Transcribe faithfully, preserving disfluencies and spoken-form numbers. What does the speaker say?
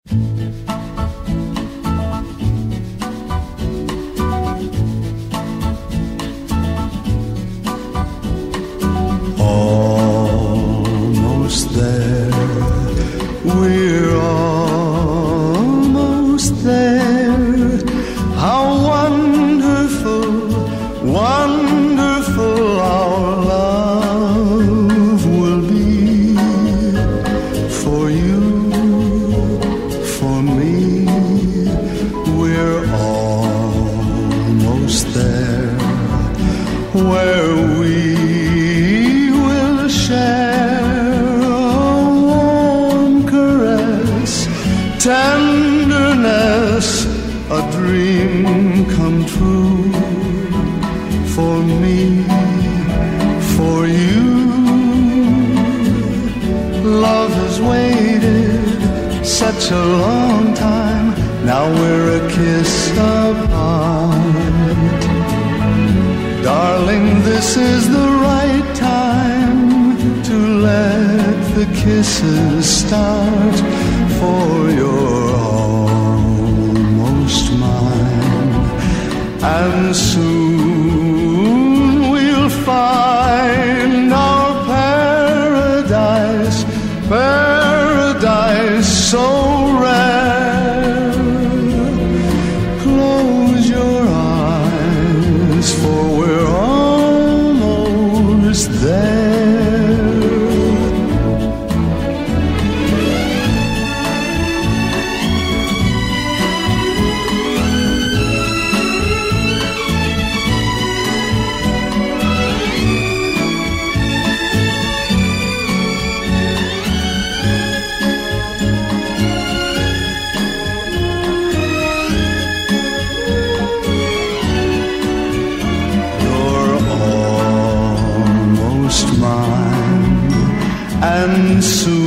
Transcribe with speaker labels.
Speaker 1: Almost there, we're almost there. How wonderful, wonderful our love will be. For you, for me, we're almost there, where we will share a warm caress, tenderness, a dream come true. For me, for you, love has waited such a long time. Now we're a kiss apart. Darling, this is the right time to let the kisses start. For you're almost mine, and soon we'll find our paradise, paradise so rare. Close your eyes, for we're almost there. And soon